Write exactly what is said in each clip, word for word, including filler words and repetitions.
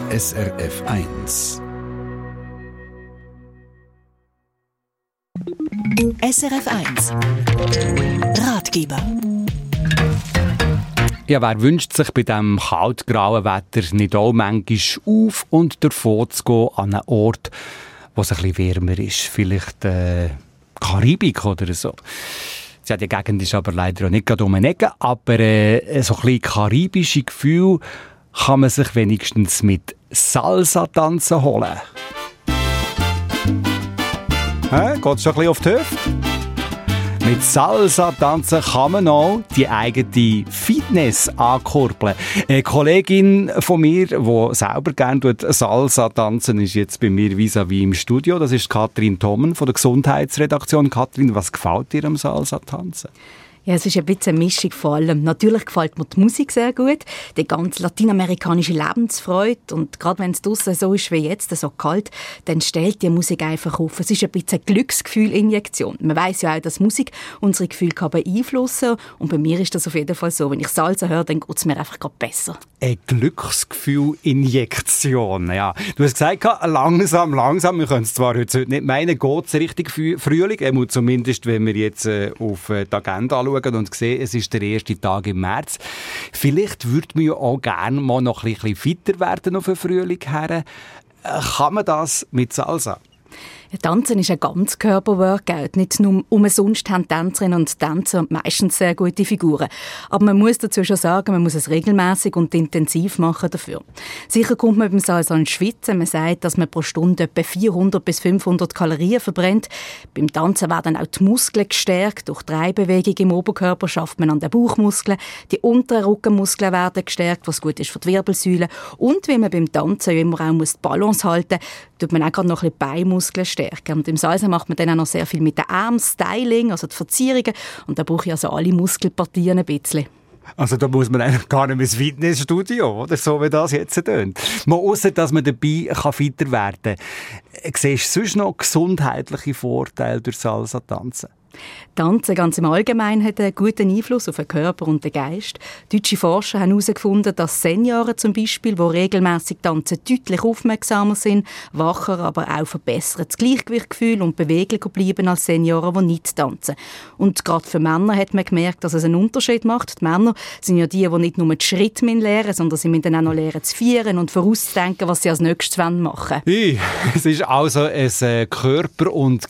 S R F eins. S R F eins Ratgeber. Ja, wer wünscht sich bei diesem kaltgrauen Wetter nicht auch manchmal auf und davon zu gehen an einen Ort, wo es ein bisschen wärmer ist? Vielleicht äh, Karibik oder so. Ja, die Gegend ist aber leider auch nicht gerade um eine Ecke, aber äh, so ein bisschen karibische Gefühl kann man sich wenigstens mit Salsa-Tanzen holen. Hä? Geht's schon ein bisschen auf die Hüfte? Mit Salsa-Tanzen kann man auch die eigene Fitness ankurbeln. Eine Kollegin von mir, die selber gerne Salsa tanzen, ist jetzt bei mir vis-à-vis im Studio. Das ist Katrin Tommen von der Gesundheitsredaktion. Katrin, was gefällt dir am Salsa-Tanzen? Ja, es ist ein bisschen eine Mischung von allem. Natürlich gefällt mir die Musik sehr gut, die ganze lateinamerikanische Lebensfreude. Und gerade wenn es draussen so ist wie jetzt, so kalt, dann stellt die Musik einfach auf. Es ist ein bisschen eine Glücksgefühl-Injektion. Man weiss ja auch, dass Musik unsere Gefühle kann beeinflussen kann. Und bei mir ist das auf jeden Fall so. Wenn ich Salsa höre, dann geht es mir einfach gerade besser. Eine Glücksgefühl-Injektion, ja. Du hast gesagt, langsam, langsam, wir können es zwar heute nicht meinen, geht es richtig Frühling, zumindest wenn wir jetzt äh, auf die Agenda anschauen und sehen, es ist der erste Tag im März. Vielleicht würde man ja auch gerne mal noch ein bisschen fitter werden auf den Frühling her. Kann man das mit Salsa? Ja, Tanzen ist ein Ganzkörper-Workout. Nicht nur umsonst haben Tänzerinnen und Tänzer meistens sehr gute Figuren. Aber man muss dazu schon sagen, man muss es regelmäßig und intensiv machen dafür. Sicher kommt man beim Salsa ins Schwitzen. Man sagt, dass man pro Stunde etwa vierhundert bis fünfhundert Kalorien verbrennt. Beim Tanzen werden auch die Muskeln gestärkt. Durch Drehbewegung im Oberkörper schafft man an den Bauchmuskeln. Die unteren Rückenmuskeln werden gestärkt, was gut ist für die Wirbelsäule. Und wie man beim Tanzen immer auch die Balance halten muss, tut man auch gerade noch ein bisschen Beinmuskeln stärken. Und im Salsa macht man dann auch noch sehr viel mit den Armen, Styling, also die Verzierungen. Und da brauche ich also alle Muskelpartien ein bisschen. Also da muss man eigentlich gar nicht mehr ins Fitnessstudio, oder? So wie das jetzt tönt. Mal ausser, dass man dabei kann fitter werden kann. Siehst du sonst noch gesundheitliche Vorteile durch Salsa-Tanzen? Tanzen ganz im Allgemeinen hat einen guten Einfluss auf den Körper und den Geist. Deutsche Forscher haben herausgefunden, dass Senioren zum Beispiel, die regelmäßig tanzen, deutlich aufmerksamer sind, wacher, aber auch verbessern das Gleichgewichtsgefühl und beweglicher bleiben als Senioren, die nicht tanzen. Und gerade für Männer hat man gemerkt, dass es einen Unterschied macht. Die Männer sind ja die, die nicht nur den Schritt lernen, sondern sie müssen dann auch noch lernen zu feiern und vorauszudenken, was sie als nächstes machen wollen. Hey, es ist also ein Körper- und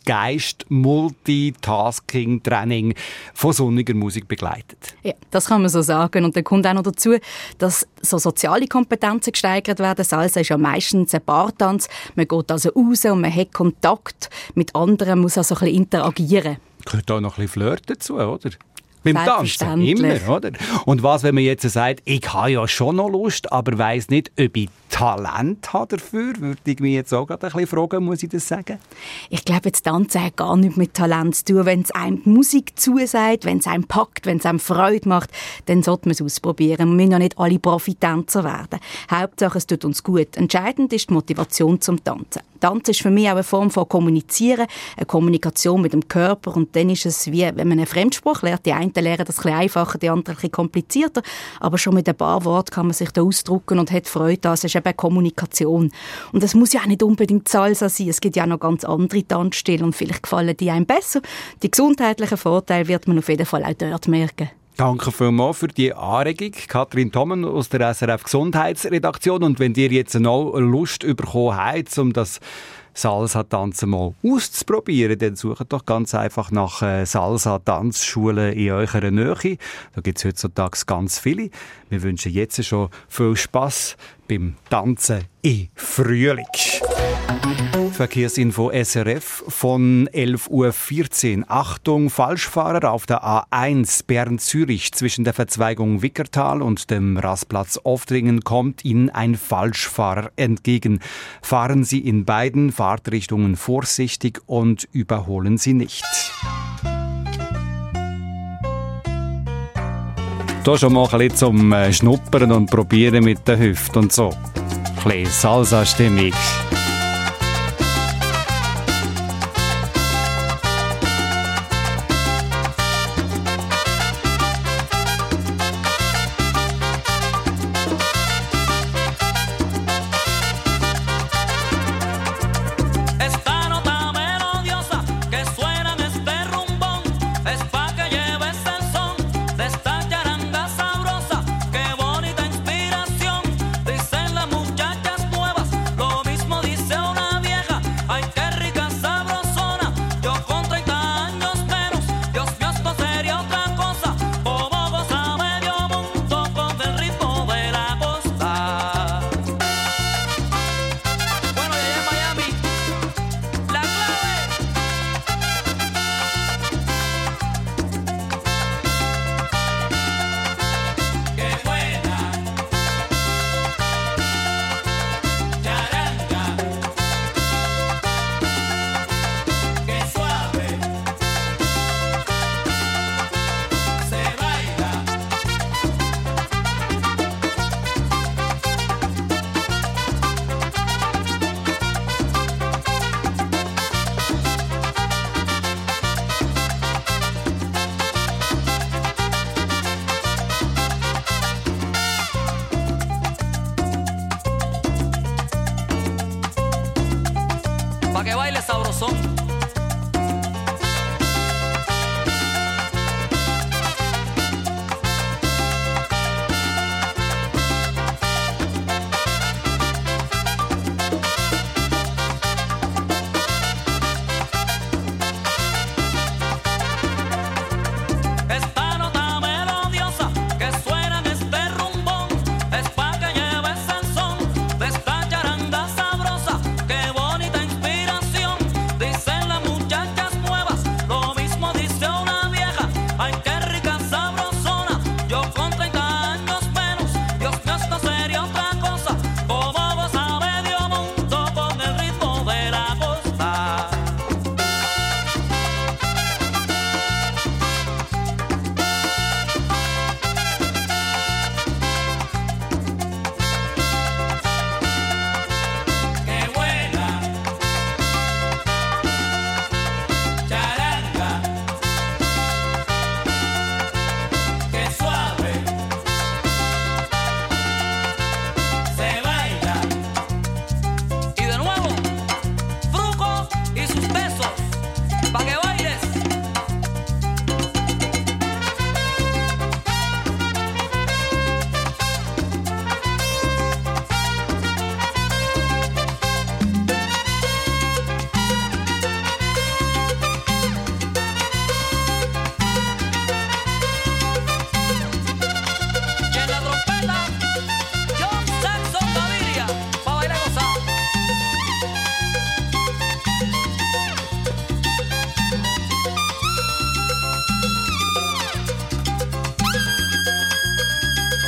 Geist-Multitasking Training von sonniger Musik begleitet. Ja, das kann man so sagen. Und dann kommt auch noch dazu, dass so soziale Kompetenzen gesteigert werden. Salsa ist ja meistens ein Paartanz. Man geht also raus und man hat Kontakt mit anderen, muss also ein bisschen interagieren. Gehört auch noch ein bisschen Flirt dazu, oder? Beim Tanzen, immer, oder? Und was, wenn man jetzt sagt, ich habe ja schon noch Lust, aber weiss nicht, ob ich Talent habe dafür, würde ich mich jetzt auch gerade ein bisschen fragen, muss ich das sagen? Ich glaube, das Tanzen hat gar nichts mit Talent zu tun. Wenn es einem die Musik zusagt, wenn es einem packt, wenn es einem Freude macht, dann sollte man es ausprobieren. Wir müssen ja nicht alle Profitänzer werden. Hauptsache, es tut uns gut. Entscheidend ist die Motivation zum Tanzen. Tanzen ist für mich auch eine Form von Kommunizieren, eine Kommunikation mit dem Körper. Und dann ist es wie, wenn man einen Fremdsprache lernt. Die einen lernen das ein bisschen einfacher, die anderen ein bisschen komplizierter. Aber schon mit ein paar Worten kann man sich da ausdrücken und hat Freude. Es ist eben Kommunikation. Und es muss ja auch nicht unbedingt Salsa sein. Es gibt ja auch noch ganz andere Tanzstile und vielleicht gefallen die einem besser. Die gesundheitlichen Vorteile wird man auf jeden Fall auch dort merken. Danke vielmals für die Anregung. Katrin Tommen aus der S R F Gesundheitsredaktion. Und wenn ihr jetzt noch Lust bekommen habt, um das Salsa-Tanzen mal auszuprobieren, dann sucht doch ganz einfach nach äh, Salsa-Tanzschulen in eurer Nähe. Da gibt es heutzutage ganz viele. Wir wünschen jetzt schon viel Spass beim Tanzen im Frühling. Verkehrsinfo S R F von elf Uhr vierzehn. Achtung, Falschfahrer auf der A eins Bern-Zürich. Zwischen der Verzweigung Wickertal und dem Rastplatz Oftringen kommt Ihnen ein Falschfahrer entgegen. Fahren Sie in beiden Fahrtrichtungen vorsichtig und überholen Sie nicht. Hier schon mal ein bisschen zum Schnuppern und Probieren mit der Hüfte und so. Ein bisschen Salsa-Stimmung.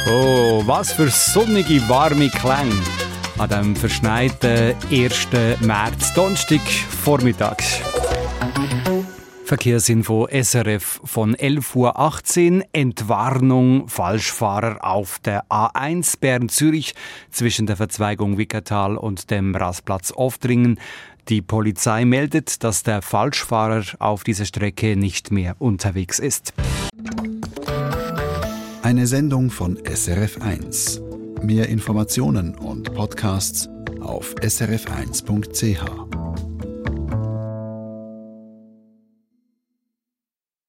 Oh, was für sonnige, warme Klänge an diesem verschneiten ersten März, Donnerstag vormittags. Verkehrsinfo S R F von elf Uhr achtzehn. Entwarnung Falschfahrer auf der A eins Bern-Zürich zwischen der Verzweigung Wickertal und dem Rastplatz Oftringen. Die Polizei meldet, dass der Falschfahrer auf dieser Strecke nicht mehr unterwegs ist. Eine Sendung von S R F eins. Mehr Informationen und Podcasts auf s r f eins punkt c h.